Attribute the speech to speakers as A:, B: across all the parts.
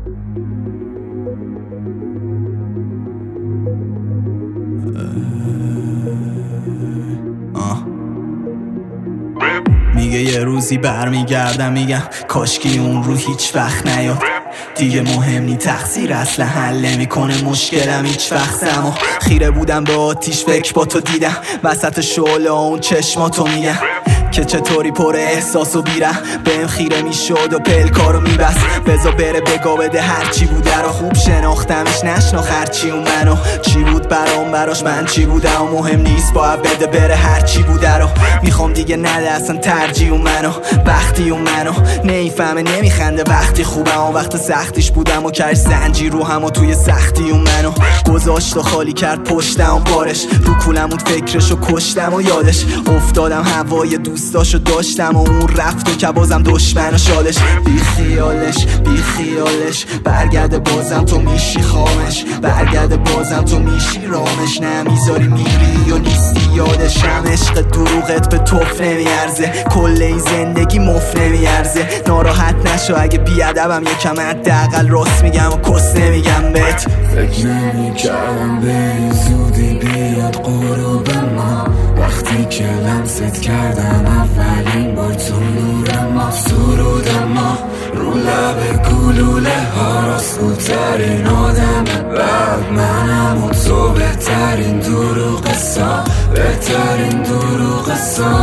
A: میگه یه روزی برمیگردم، میگم کاشکی اون رو هیچ وقت نیاد. دیگه مهم نی تقصیر اصلا حل نمیکنه مشکلم هیچ وقتم. و خیره بودم به آتیش فکر با تو دیدم، وسط شعله اون چشماتو میگم که چطوری پر احساس و بیره. بهم خیره میشد و پلکارو میبست، بزا بره بگا بده هرچی بوده رو. خوب شناختمش نشناخ هرچی اون منو چی بود برام، براش من چی بودم. و مهم نیست باید بده بره هرچی بوده رو. میخوام دیگه نده اصلا ترجیح اون منو، وقتی اون منو نیفهمه نمیخنده وقتی خوبم. و وقت سختیش بودم و کرد زنجی رو هم و توی سختی اون منو گذاشت و خالی کرد پشتم و بارش رو کولمون فکرشو کشتم و یادش افتادم. هوای دوستاشو داشتم و اون رفت و که بازم دشمن و شالش. بی خیالش برگرده بازم تو میشی خامش، برگرده بازم تو میشی رامش. نمیذاری میری و نیستی یادشم. عشق دروغت به توف نمیارزه، کل این زندگی مف نمیارزه. ناراحت نشو اگه بیادبم یکم، حداقل راست میگم و کس نمیگم بهت.
B: فکر نمیکردم به این زودی بیاد غروب ما، وقتی که لمست کردم اولین بار تو نور ما. سرود ما رو لب گلوله ها، راستگوترین آدم بعد منم و تو بهترین دروغ سا، بهترین دروغ سا.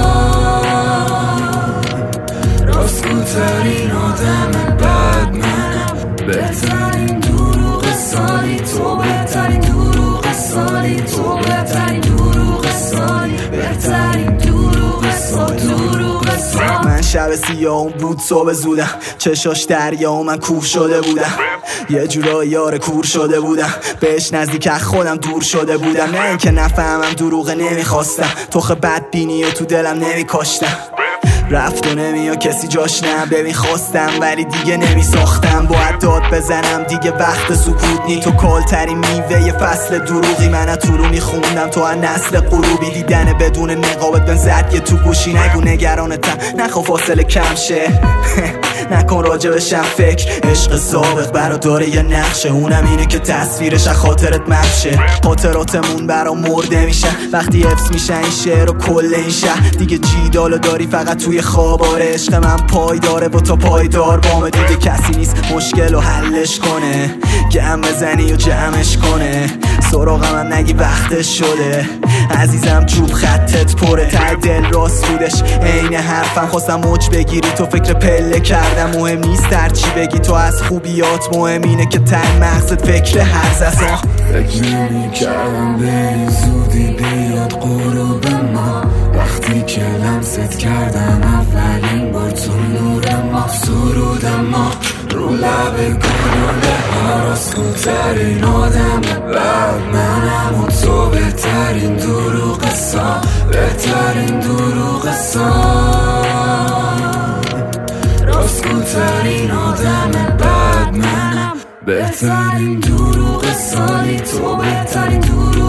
B: راستگوترین آدم بعد منم، بهترین دروغ سالی تو، بهترین دروغ سالی تو، بهترین دروغ سالی، بهترین دروغ سالی، دروغ سالی.
A: من شب سیاهم بود صبح زودم، چشاش دریا و من کوه شده بودم. یه جورا یار کور شده بودم، بهش نزدیک از خودم دور شده بودم. نه اینکه نفهمم دروغه نمیخواستم، توخ بدبینی و تو دلم نمیکاشتم. رفت و نمیا کسی جاش نه، ببین خواستم ولی دیگه نمیساختم. باید داد بزنم دیگه وقت سکوت نی. تو کالترین میوه یه فصل دروغی، من تو رو میخوندم تو از نسل غروبی. دیدن بدون نقابت بن زد یه تو گوشی، نگو نگرانتم نخوا فاصله کم شه. نکن راجبشم فکر، عشق سابق برا داره یه نقشه، اونم اینه که تصویرش از خاطرت مخشه. خاطراتمون برا مرده میشن وقتی حفظ میشن این شعر و کل این شهر. دیگه جیدالو داری فقط توی خواب. آره عشق من پایداره و تا پایدار بامه. دیگه کسی نیست مشکل رو حلش کنه، گم بزنی و جمعش کنه. سراغ من نگی وقتش شده عزیزم، چوب خطت پره. ته دل راست بودش عین حرفم، خواستم موج بگیری تو فکر پله کردم. مهم نیست هرچی بگی تو از خوبیات، مهم اینه که ته مغزت فکر هرز است.
B: فکر نمی‌کردم به این زودی بیاد غروب ما، وقتی که لمست کردم اولین بار تو نور ما. سرود ما رو لب گلوله ها، راستگوترین آدم بعد منم و تو، بهترین دروغ سا، بهترین دروغ سا. راستگوترین آدم بعد منم، بهترین دروغ سالی تو، بهترین دروغ